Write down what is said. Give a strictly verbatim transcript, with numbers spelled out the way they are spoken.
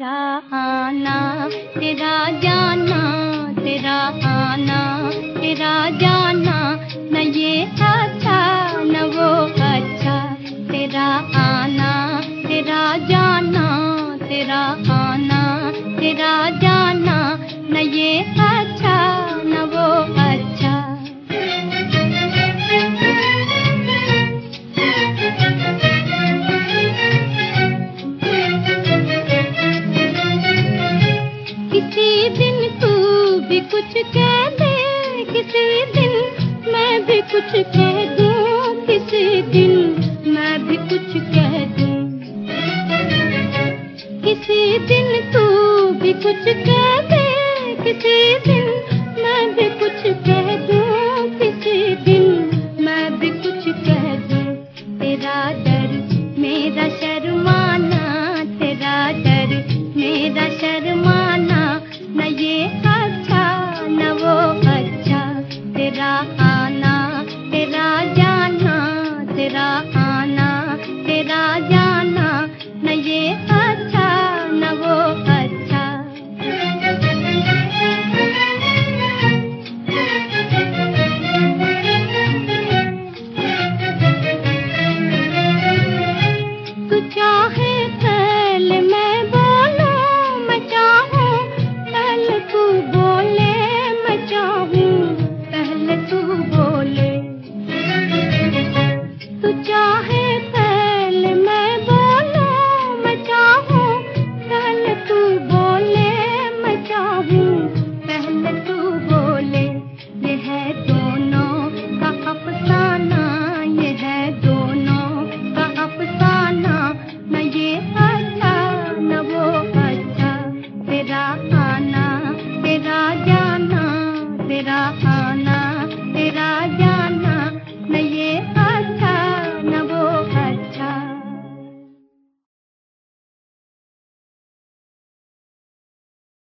तेरा आना तेरा जाना, तेरा आना तेरा जाना, न ये अच्छा न वो अच्छा। तेरा आना तेरा जाना, तेरा आना तेरा जाना, न ये अच्छा न वो अच्छा। किसी दिन तू भी कुछ कह दे, किसी दिन मैं भी कुछ कह दूं, किसी दिन मैं भी कुछ कह दूं। किसी दिन तू भी कुछ कह दे, किसी दिन मैं भी कुछ कह दूं, किसी दिन मैं भी कुछ कह दूं। तेरा डर मेरा शर